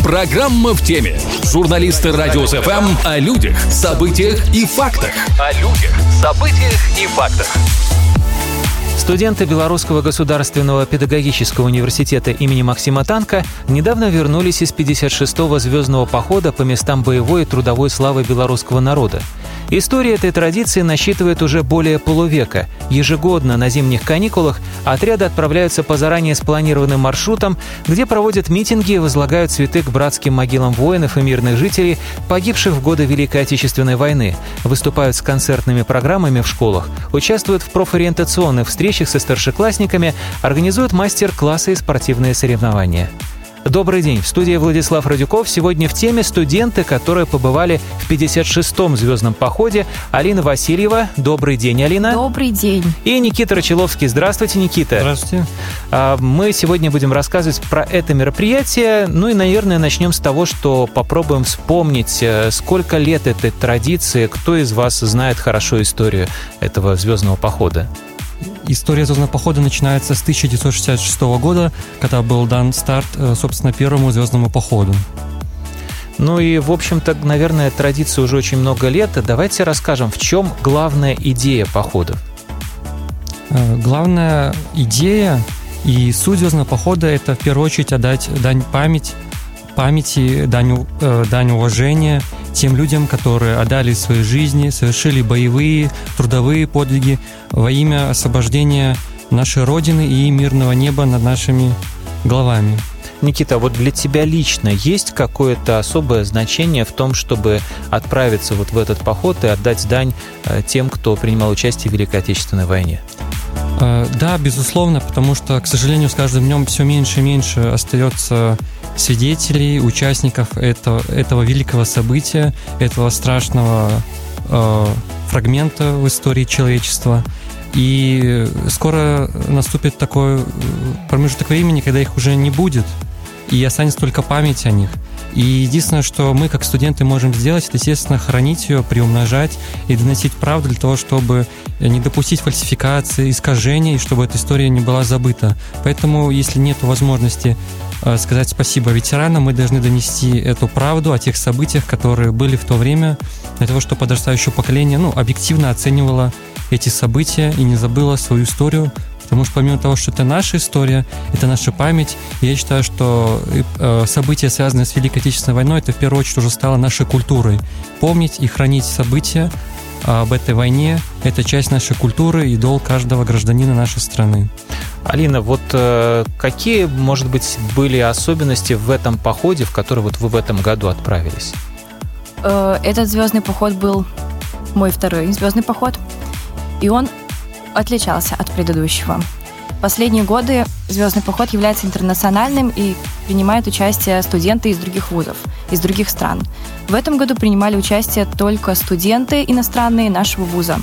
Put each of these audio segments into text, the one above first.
Программа в теме. Журналисты Радио СФМ о людях, событиях и фактах. Студенты Белорусского государственного педагогического университета имени Максима Танка недавно вернулись из 56-го звездного похода по местам боевой и трудовой славы белорусского народа. История этой традиции насчитывает уже более полувека. Ежегодно на зимних каникулах отряды отправляются по заранее спланированным маршрутам, где проводят митинги и возлагают цветы к братским могилам воинов и мирных жителей, погибших в годы Великой Отечественной войны, выступают с концертными программами в школах, участвуют в профориентационных встречах со старшеклассниками, организуют мастер-классы и спортивные соревнования. Добрый день. В студии Владислав Радюков. Сегодня в теме студенты, которые побывали в 56-м звездном походе. Алина Васильева. Добрый день, Алина. Добрый день. И Никита Рачиловский. Здравствуйте, Никита. Здравствуйте. Мы сегодня будем рассказывать про это мероприятие. Ну и, наверное, начнем с того, что попробуем вспомнить, сколько лет этой традиции, кто из вас знает хорошо историю этого звездного похода. История звездного похода начинается с 1966 года, когда был дан старт, собственно, первому звездному походу. Ну и, в общем-то, наверное, традиции уже очень много лет. Давайте расскажем, в чем главная идея походов. Главная идея и суть звездного похода – это в первую очередь отдать дань памяти, дань уважения тем людям, которые отдали свои жизни, совершили боевые, трудовые подвиги во имя освобождения нашей Родины и мирного неба над нашими головами. Никита, вот для тебя лично есть какое-то особое значение в том, чтобы отправиться вот в этот поход и отдать дань тем, кто принимал участие в Великой Отечественной войне? Да, безусловно, потому что, к сожалению, с каждым днем все меньше и меньше остается свидетелей, участников этого великого события, этого страшного фрагмента в истории человечества. И скоро наступит такой промежуток времени, когда их уже не будет, и останется только память о них. И единственное, что мы, как студенты, можем сделать, это, естественно, хранить ее, приумножать и доносить правду для того, чтобы не допустить фальсификации, искажений, и чтобы эта история не была забыта. Поэтому, если нет возможности сказать спасибо ветеранам, мы должны донести эту правду о тех событиях, которые были в то время, для того, чтобы подрастающее поколение объективно оценивало эти события и не забыло свою историю. Потому что помимо того, что это наша история, это наша память, я считаю, что события, связанные с Великой Отечественной войной, это в первую очередь уже стало нашей культурой. Помнить и хранить события об этой войне – это часть нашей культуры и долг каждого гражданина нашей страны. Алина, вот какие, может быть, были особенности в этом походе, в который вот вы в этом году отправились? Этот звездный поход был мой второй звездный поход, и он отличался от предыдущего. Последние годы звездный поход является интернациональным и принимают участие студенты из других вузов, из других стран. В этом году принимали участие только студенты иностранные нашего вуза.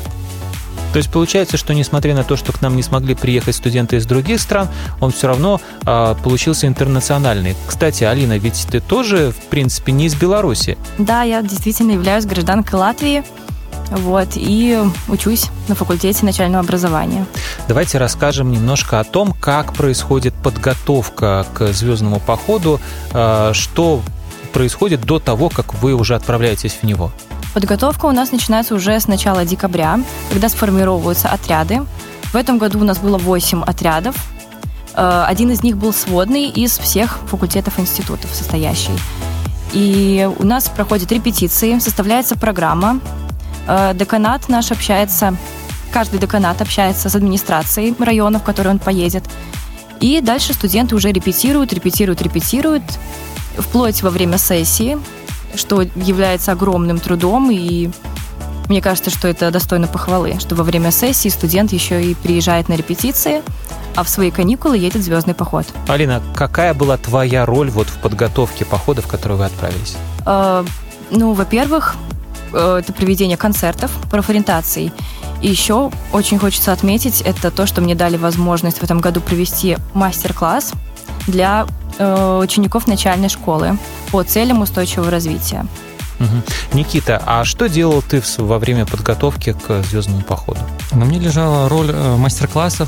То есть получается, что несмотря на то, что к нам не смогли приехать студенты из других стран, он все равно получился интернациональный. Кстати, Алина, ведь ты тоже, в принципе, не из Беларуси. Да, я действительно являюсь гражданкой Латвии. И учусь на факультете начального образования. Давайте расскажем немножко о том, как происходит подготовка к звездному походу, что происходит до того, как вы уже отправляетесь в него. Подготовка у нас начинается уже с начала декабря, когда сформировываются отряды. В этом году у нас было 8 отрядов. Один из них был сводный из всех факультетов институтов состоящий. И у нас проходят репетиции, составляется программа. Деканат наш каждый деканат общается с администрацией района, в который он поедет. И дальше студенты уже репетируют, вплоть во время сессии, что является огромным трудом. И мне кажется, что это достойно похвалы, что во время сессии студент еще и приезжает на репетиции, а в свои каникулы едет в звездный поход. Алина, какая была твоя роль в подготовке похода, в который вы отправились? Во-первых, это проведение концертов, профориентаций. И еще очень хочется отметить, это то, что мне дали возможность в этом году провести мастер-класс для учеников начальной школы по целям устойчивого развития. Угу. Никита, а что делал ты во время подготовки к звездному походу? На мне лежала роль мастер-классов.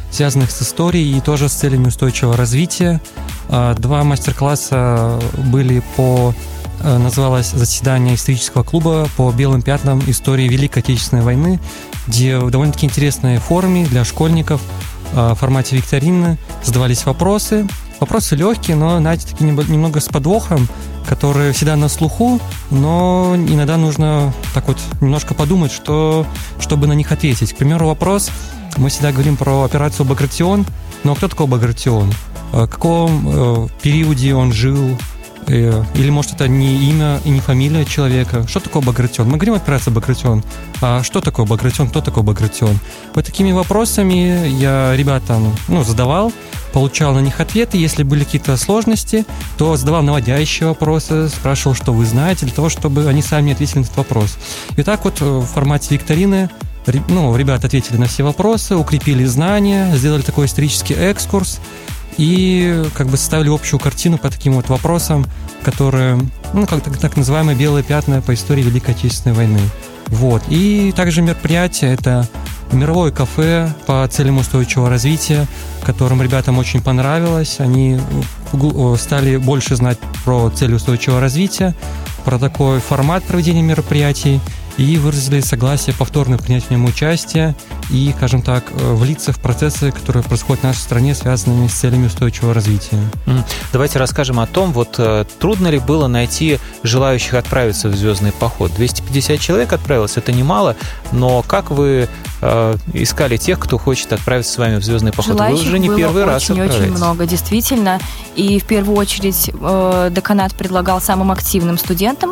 связанных с историей и тоже с целями устойчивого развития. 2 мастер-класса были называлось «Заседание исторического клуба по белым пятнам истории Великой Отечественной войны», где в довольно-таки интересной форме для школьников в формате викторины задавались вопросы. Вопросы легкие, но, знаете, такие немного с подвохом, которые всегда на слуху, но иногда нужно так вот немножко подумать, чтобы на них ответить. К примеру, вопрос, мы всегда говорим про операцию Багратион, но кто такой Багратион? В каком периоде он жил? Или, может, это не имя и не фамилия человека? Что такое Багратион? Мы говорим операция Багратион. А что такое Багратион? Кто такой Багратион? Вот такими вопросами я ребятам задавал, получал на них ответы. Если были какие-то сложности, то задавал наводящие вопросы, спрашивал, что вы знаете, для того, чтобы они сами ответили на этот вопрос. И так вот в формате викторины ребята ответили на все вопросы, укрепили знания, сделали такой исторический экскурс и составили общую картину по таким вот вопросам, которые, так называемые белые пятна по истории Великой Отечественной войны. Вот. И также мероприятие – это мировое кафе по целям устойчивого развития, которым ребятам очень понравилось. Они стали больше знать про цели устойчивого развития, про такой формат проведения мероприятий и выразили согласие повторно принять в нем участие и, скажем так, влиться в процессы, которые происходят в нашей стране, связанными с целями устойчивого развития. Давайте расскажем о том, трудно ли было найти желающих отправиться в звездный поход. 250 человек отправилось, это немало, но как вы искали тех, кто хочет отправиться с вами в звездный поход? Желающих вы уже не первый раз отправляетесь. Очень много, действительно. И в первую очередь деканат предлагал самым активным студентам,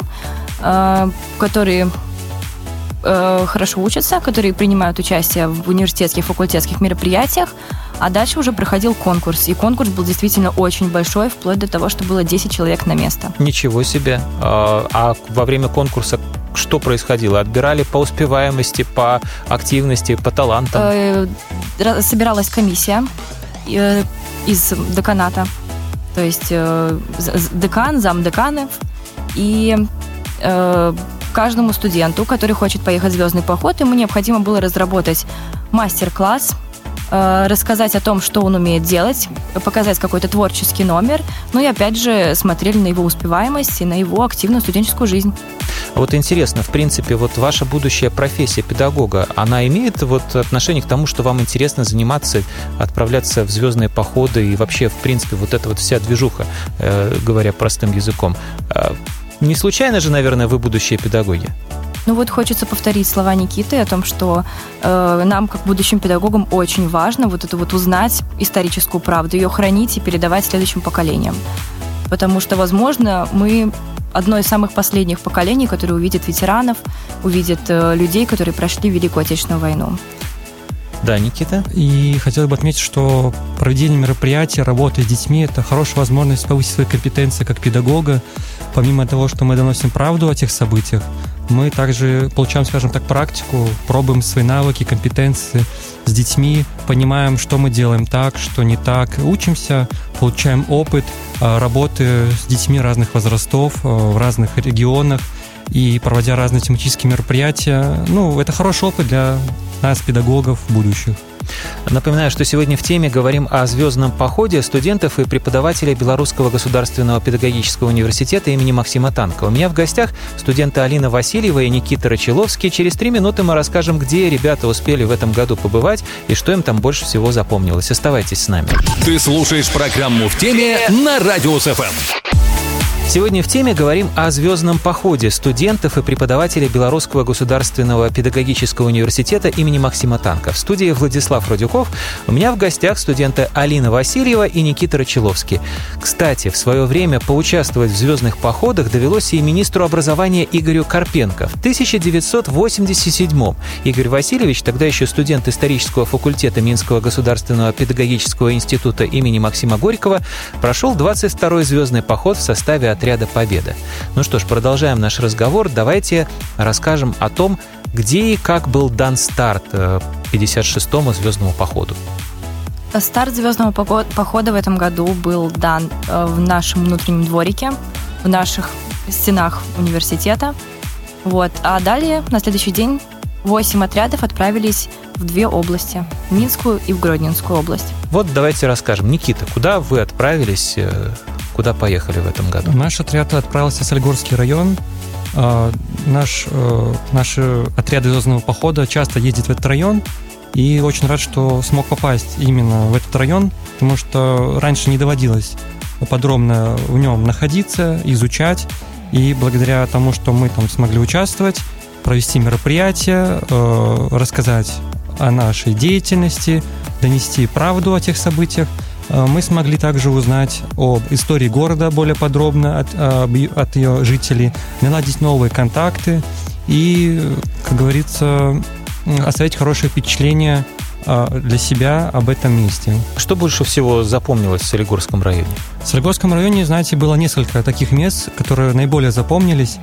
которые хорошо учатся, которые принимают участие в университетских, факультетских мероприятиях, а дальше уже проходил конкурс. И конкурс был действительно очень большой, вплоть до того, что было 10 человек на место. Ничего себе! А во время конкурса что происходило? Отбирали по успеваемости, по активности, по талантам? Собиралась комиссия из деканата, то есть декан, замдеканов, и каждому студенту, который хочет поехать в звездный поход, ему необходимо было разработать мастер-класс, рассказать о том, что он умеет делать, показать какой-то творческий номер, и опять же смотрели на его успеваемость и на его активную студенческую жизнь. Вот интересно, в принципе, ваша будущая профессия педагога, она имеет отношение к тому, что вам интересно заниматься, отправляться в звездные походы и вообще, в принципе, эта вся движуха, говоря простым языком. Не случайно же, наверное, вы будущие педагоги? Хочется повторить слова Никиты о том, что нам, как будущим педагогам, очень важно узнать историческую правду, ее хранить и передавать следующим поколениям. Потому что, возможно, мы одно из самых последних поколений, которые увидят ветеранов, увидят людей, которые прошли Великую Отечественную войну. Да, Никита? И хотел бы отметить, что проведение мероприятий, работа с детьми – это хорошая возможность повысить свои компетенции как педагога. Помимо того, что мы доносим правду о тех событиях, мы также получаем, скажем так, практику, пробуем свои навыки, компетенции с детьми, понимаем, что мы делаем так, что не так, учимся, получаем опыт работы с детьми разных возрастов в разных регионах и проводя разные тематические мероприятия. Это хороший опыт для нас, педагогов будущих. Напоминаю, что сегодня в теме говорим о звездном походе студентов и преподавателей Белорусского государственного педагогического университета имени Максима Танка. У меня в гостях студенты Алина Васильева и Никита Рачиловский. Через 3 минуты мы расскажем, где ребята успели в этом году побывать и что им там больше всего запомнилось. Оставайтесь с нами. Ты слушаешь программу «В теме» на Радио СФМ. Сегодня в теме говорим о звездном походе студентов и преподавателей Белорусского государственного педагогического университета имени Максима Танка. В студии Владислав Родюков. У меня в гостях студенты Алина Васильева и Никита Рачиловский. Кстати, в свое время поучаствовать в звездных походах довелось и министру образования Игорю Карпенко. В 1987-м Игорь Васильевич, тогда еще студент исторического факультета Минского государственного педагогического института имени Максима Горького, прошел 22-й звездный поход в составе отряда «Победа». Ну что ж, продолжаем наш разговор. Давайте расскажем о том, где и как был дан старт 56-му звездному походу. Старт звездного похода в этом году был дан в нашем внутреннем дворике, в наших стенах университета. А далее, на следующий день, 8 отрядов отправились в 2 области. в Минскую и в Гродненскую область. Вот давайте расскажем. Никита, куда вы отправились, куда поехали в этом году? Наш отряд отправился в Солигорский район. Наши отряды звездного похода часто ездят в этот район, и очень рад, что смог попасть именно в этот район, потому что раньше не доводилось подробно в нем находиться, изучать, и благодаря тому, что мы там смогли участвовать, провести мероприятия, рассказать о нашей деятельности, донести правду о тех событиях, мы смогли также узнать об истории города более подробно от ее жителей, наладить новые контакты и, как говорится, оставить хорошее впечатление для себя об этом месте. Что больше всего запомнилось в Солигорском районе? В Солигорском районе, знаете, было несколько таких мест, которые наиболее запомнились.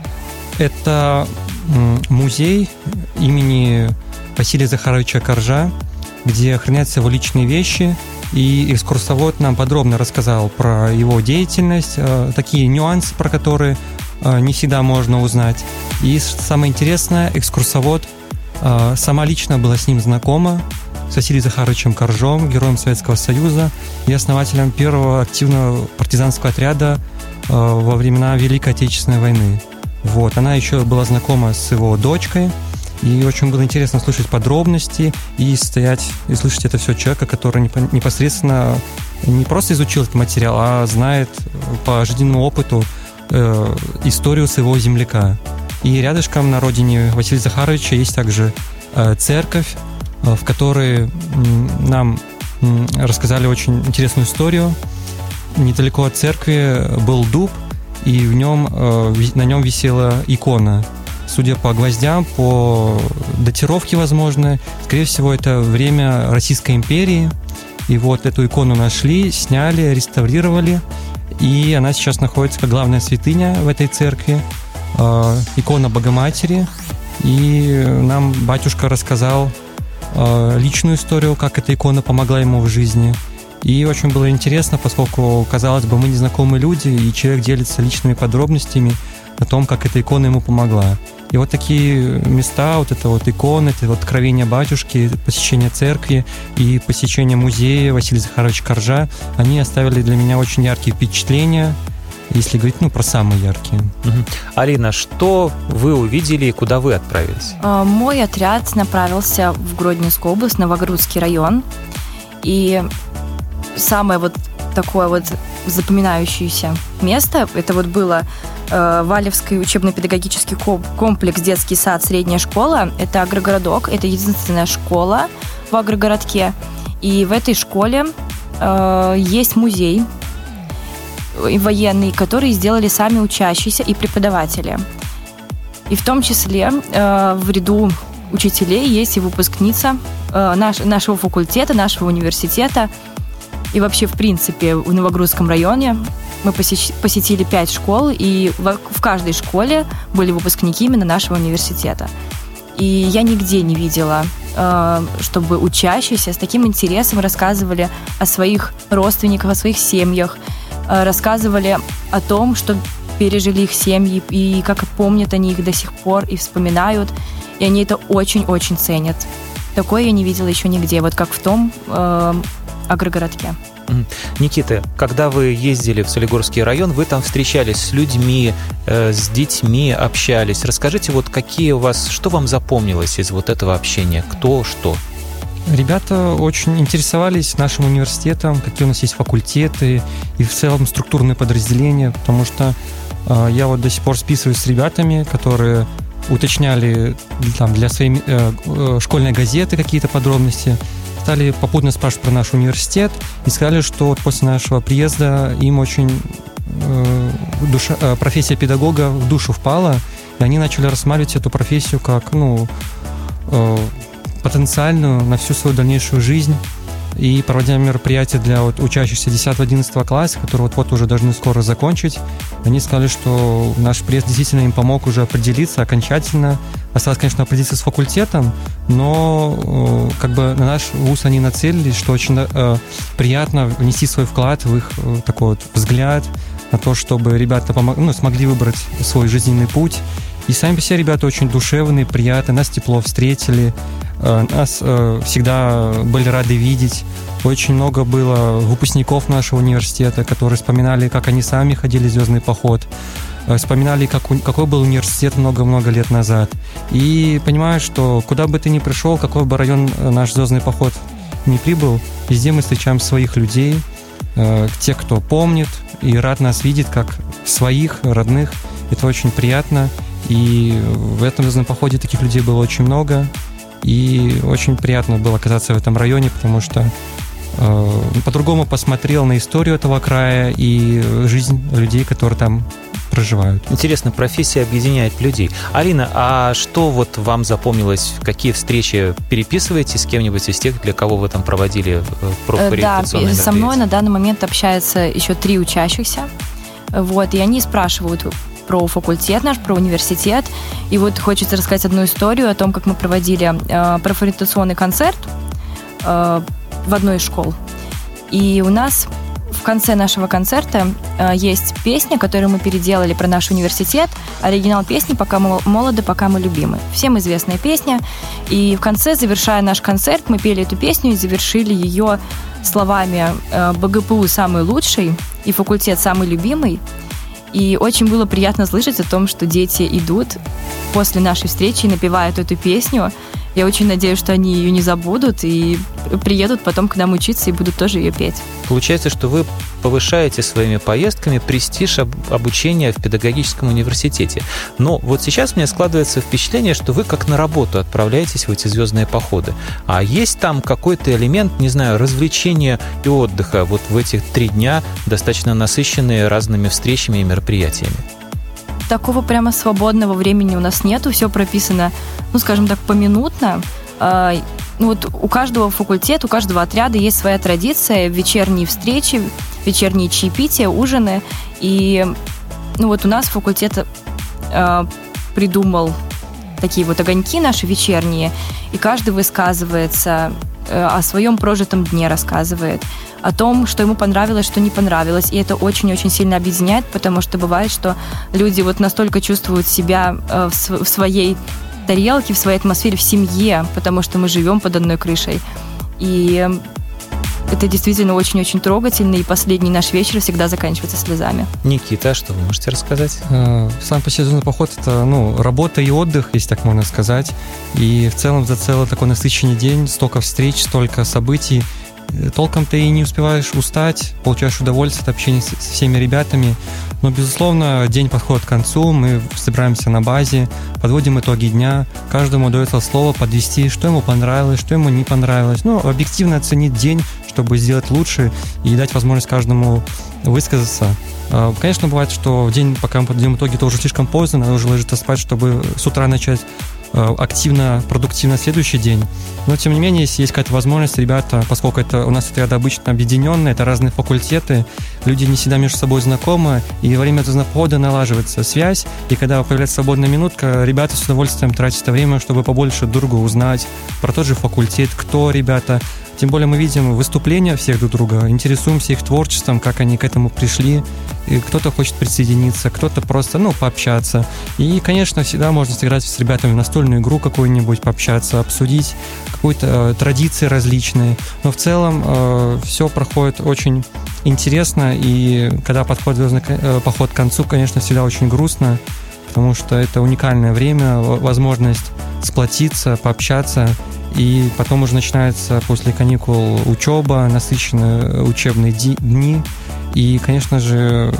Это музей имени Василия Захаровича Коржа, где хранятся его личные вещи, и экскурсовод нам подробно рассказал про его деятельность, такие нюансы, про которые не всегда можно узнать. И самое интересное, экскурсовод сама лично была с ним знакома, с Василием Захаровичем Коржом, героем Советского Союза и основателем первого активного партизанского отряда во времена Великой Отечественной войны. Вот. Она еще была знакома с его дочкой, и очень было интересно слышать подробности и стоять и слышать это все человека, который непосредственно не просто изучил этот материал, а знает по жизненному опыту историю своего земляка. И рядышком на родине Василия Захаровича есть также церковь, в которой нам рассказали очень интересную историю. Недалеко от церкви был дуб, и на нем висела икона. Судя по гвоздям, по датировке возможной, скорее всего, это время Российской империи. И вот эту икону нашли, сняли, реставрировали, и она сейчас находится как главная святыня в этой церкви, икона Богоматери. И нам батюшка рассказал личную историю, как эта икона помогла ему в жизни. И очень было интересно, поскольку, казалось бы, мы незнакомые люди, и человек делится личными подробностями о том, как эта икона ему помогла. И вот такие места, вот это вот иконы, это вот откровение батюшки, посещение церкви и посещение музея Василия Захаровича Коржа, они оставили для меня очень яркие впечатления, если говорить, про самые яркие. Алина, что вы увидели и куда вы отправились? Мой отряд направился в Гродненскую область, Новогрудский район. И самое вот такое вот запоминающееся место, это вот было Валевский учебно-педагогический комплекс, детский сад, средняя школа. Это агрогородок, это единственная школа в агрогородке. И в этой школе есть музей военный, который сделали сами учащиеся и преподаватели. И в том числе в ряду учителей есть и выпускница нашего факультета, нашего университета. И вообще, в принципе, в Новогрудском районе мы посетили 5 школ, и в каждой школе были выпускники именно нашего университета. И я нигде не видела, чтобы учащиеся с таким интересом рассказывали о своих родственниках, о своих семьях, рассказывали о том, что пережили их семьи, и как помнят они их до сих пор, и вспоминают, и они это очень-очень ценят. Такое я не видела еще нигде, вот как в том агрогородке. Никита, когда вы ездили в Солигорский район, вы там встречались с людьми, с детьми, общались. Расскажите, вот что вам запомнилось из вот этого общения? Кто, что? Ребята очень интересовались нашим университетом, какие у нас есть факультеты и в целом структурные подразделения, потому что я вот до сих пор списываюсь с ребятами, которые уточняли там, для своей школьной газеты какие-то подробности, стали попутно спрашивать про наш университет и сказали, что вот после нашего приезда им очень профессия педагога в душу впала, и они начали рассматривать эту профессию как потенциальную на всю свою дальнейшую жизнь. И проводя мероприятия для учащихся 10-11 класса, которые вот уже должны скоро закончить, они сказали, что наш приезд действительно им помог уже определиться окончательно. Осталось, конечно, определиться с факультетом, но на наш вуз они нацелились, что очень приятно внести свой вклад в их такой вот взгляд на то, чтобы ребята смогли выбрать свой жизненный путь И сами по себе ребята очень душевные, приятные, нас тепло встретили, нас всегда были рады видеть. Очень много было выпускников нашего университета, которые вспоминали, как они сами ходили в звездный поход, вспоминали, какой был университет много-много лет назад. И понимают, что куда бы ты ни пришел, какой бы район наш звездный поход ни прибыл, везде мы встречаем своих людей, тех, кто помнит и рад нас видеть, как своих, родных. Это очень приятно. И в этом звездном походе таких людей было очень много. И очень приятно было оказаться в этом районе, потому что по-другому посмотрел на историю этого края и жизнь людей, которые там проживают. Интересно, профессия объединяет людей. Алина, а что вот вам запомнилось? Какие встречи переписываете с кем-нибудь из тех, для кого вы там проводили профориентационные мероприятия? Да, со мной на данный момент общаются еще 3 учащихся. Вот, и они спрашивают про факультет наш, про университет. И вот хочется рассказать одну историю о том, как мы проводили профориентационный концерт в одной из школ. И у нас в конце нашего концерта есть песня, которую мы переделали про наш университет. Оригинал песни «Пока мы молоды, пока мы любимы». Всем известная песня. И в конце, завершая наш концерт, мы пели эту песню и завершили ее словами «БГПУ самый лучший» и «Факультет самый любимый». И очень было приятно слышать о том, что дети идут после нашей встречи и напевают эту песню. Я очень надеюсь, что они ее не забудут и приедут потом к нам учиться и будут тоже ее петь. Получается, что вы повышаете своими поездками престиж обучения в педагогическом университете. Но вот сейчас у меня складывается впечатление, что вы как на работу отправляетесь в эти звездные походы. А есть там какой-то элемент, не знаю, развлечения и отдыха вот в этих 3 дня, достаточно насыщенные разными встречами и мероприятиями? Такого прямо свободного времени у нас нету, все прописано, скажем так, поминутно. Вот у каждого факультета, у каждого отряда есть своя традиция, вечерние встречи, вечерние чаепития, ужины. И вот у нас факультет придумал такие вот огоньки наши вечерние, и каждый высказывается о своем прожитом дне, рассказывает о том, что ему понравилось, что не понравилось. И это очень-очень сильно объединяет, потому что бывает, что люди вот настолько чувствуют себя в своей тарелке, в своей атмосфере, в семье, потому что мы живем под одной крышей. И это действительно очень-очень трогательно, и последний наш вечер всегда заканчивается слезами. Никита, что вы можете рассказать? Сам по себе звездный поход — это работа и отдых, если так можно сказать. И в целом за целый такой насыщенный день, столько встреч, столько событий. Толком ты и не успеваешь устать, получаешь удовольствие от общения со всеми ребятами. Но, безусловно, день подходит к концу, мы собираемся на базе, подводим итоги дня, каждому дается слово подвести, что ему понравилось, что ему не понравилось. Объективно оценить день, чтобы сделать лучше и дать возможность каждому высказаться. Конечно, бывает, что в день, пока мы подведем итоги, то уже слишком поздно, надо уже ложиться спать, чтобы с утра начать активно, продуктивно следующий день. Но, тем не менее, если есть какая-то возможность, ребята, поскольку это у нас отряды обычно объединенные, это разные факультеты, люди не всегда между собой знакомы, и во время звездного похода налаживается связь, и когда появляется свободная минутка, ребята с удовольствием тратят это время, чтобы побольше друг друга узнать про тот же факультет, кто ребята. Тем более мы видим выступления всех друг друга, интересуемся их творчеством, как они к этому пришли. И кто-то хочет присоединиться, кто-то просто, пообщаться. И, конечно, всегда можно сыграть с ребятами в настольную игру какую-нибудь, пообщаться, обсудить какие-то традиции различные. Но в целом все проходит очень интересно, и когда подходит звездный поход к концу, конечно, всегда очень грустно, потому что это уникальное время, возможность сплотиться, пообщаться. И потом уже начинается после каникул учеба, насыщенные учебные дни. И, конечно же,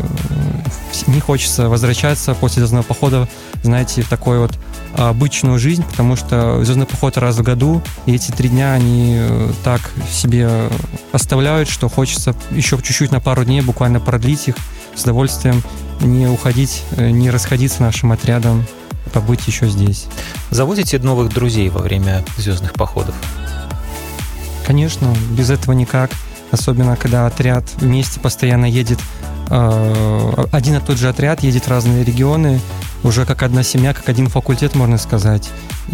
не хочется возвращаться после звездного похода, знаете, в такую вот обычную жизнь, потому что звездный поход раз в году, и эти 3 дня они так себе оставляют, что хочется еще чуть-чуть на пару дней буквально продлить их, с удовольствием не уходить, не расходиться нашим отрядом, побыть еще здесь. Заводите новых друзей во время звездных походов? Конечно, без этого никак. Особенно, когда отряд вместе постоянно едет, один и тот же отряд едет в разные регионы, уже как одна семья, как один факультет, можно сказать.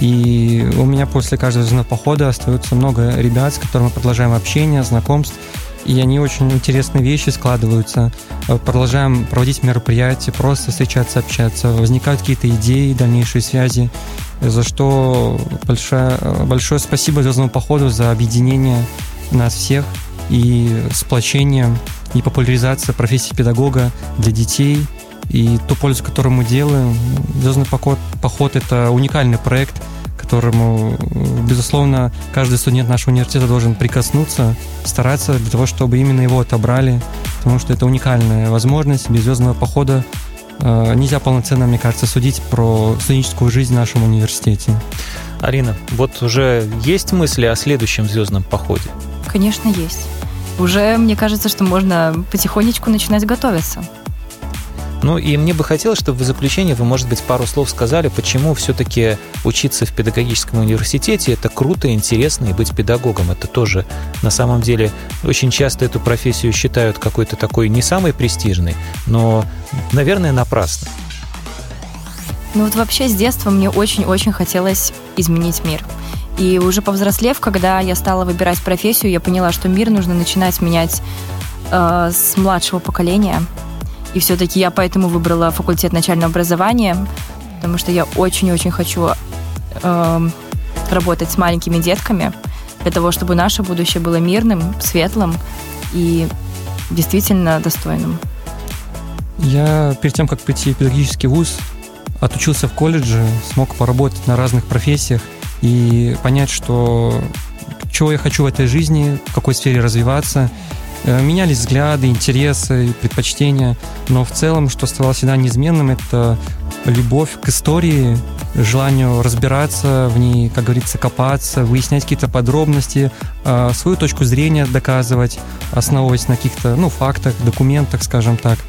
И у меня после каждого звездного похода остается много ребят, с которыми мы продолжаем общение, знакомств. и они очень интересные вещи складываются. Продолжаем проводить мероприятия, просто встречаться, общаться. Возникают какие-то идеи, дальнейшие связи, за что большое спасибо «Звездному походу» за объединение нас всех и сплочение, и популяризация профессии педагога для детей, и ту пользу, которую мы делаем. «Звездный поход» — это уникальный проект, которому, безусловно, каждый студент нашего университета должен прикоснуться, стараться для того, чтобы именно его отобрали, потому что это уникальная возможность. Без «Звездного похода» нельзя полноценно, мне кажется, судить про студенческую жизнь в нашем университете. Алина, вот уже есть мысли о следующем «Звездном походе»? Конечно, есть. Уже, мне кажется, что можно потихонечку начинать готовиться. Ну и мне бы хотелось, чтобы в заключение вы, может быть, пару слов сказали, почему все-таки учиться в педагогическом университете – это круто, интересно, и быть педагогом – это тоже, на самом деле, очень часто эту профессию считают какой-то такой не самой престижной, но, наверное, напрасно. Ну вот вообще с детства мне очень-очень хотелось изменить мир. И уже повзрослев, когда я стала выбирать профессию, я поняла, что мир нужно начинать менять с младшего поколения. И все-таки я поэтому выбрала факультет начального образования, потому что я очень-очень хочу работать с маленькими детками, для того, чтобы наше будущее было мирным, светлым и действительно достойным. Я перед тем, как прийти в педагогический вуз, отучился в колледже, смог поработать на разных профессиях и понять, что чего я хочу в этой жизни, в какой сфере развиваться. Менялись взгляды, интересы, предпочтения, но в целом, что оставалось всегда неизменным, это любовь к истории, желанию разбираться в ней, как говорится, копаться, выяснять какие-то подробности, свою точку зрения доказывать, основываясь на каких-то фактах, документах, скажем так.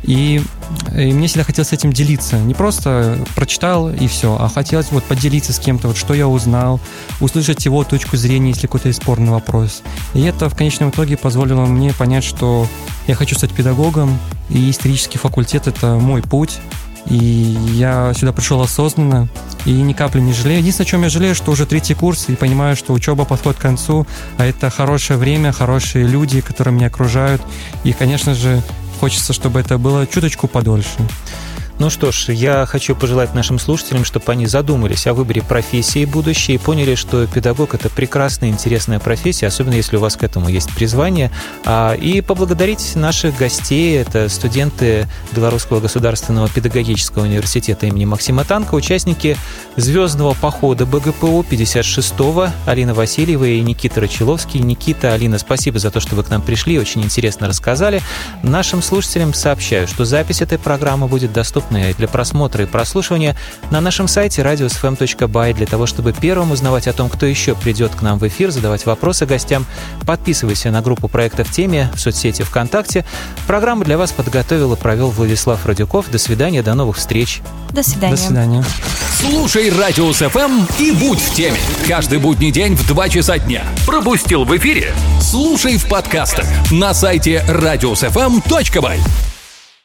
И мне всегда хотелось этим делиться. Не просто прочитал и все, а хотелось поделиться с кем-то, что я узнал, услышать его точку зрения, если какой-то есть спорный вопрос. И это в конечном итоге позволило мне понять, что я хочу стать педагогом, и исторический факультет — это мой путь. И я сюда пришел осознанно и ни капли не жалею. Единственное, о чем я жалею, что уже 3-й курс, и понимаю, что учеба подходит к концу, а это хорошее время, хорошие люди, которые меня окружают. И, конечно же, хочется, чтобы это было чуточку подольше. Ну что ж, я хочу пожелать нашим слушателям, чтобы они задумались о выборе профессии будущей и поняли, что педагог – это прекрасная, интересная профессия, особенно если у вас к этому есть призвание. И поблагодарить наших гостей. Это студенты Белорусского государственного педагогического университета имени Максима Танка, участники «Звездного похода» БГПУ 56-го, Алина Васильева и Никита Рачиловский. Никита, Алина, спасибо за то, что вы к нам пришли, очень интересно рассказали. Нашим слушателям сообщаю, что запись этой программы будет доступна для просмотра и прослушивания на нашем сайте radiosfm.by. Для того, чтобы первым узнавать о том, кто еще придет к нам в эфир, задавать вопросы гостям, подписывайся на группу проекта «В теме» в соцсети ВКонтакте. Программу для вас подготовил и провел Владислав Радюков. До свидания, до новых встреч. До свидания. До свидания. Слушай Радиус ФМ и будь в теме. Каждый будний день в 2 часа дня. Пропустил в эфире? Слушай в подкастах на сайте radiosfm.by.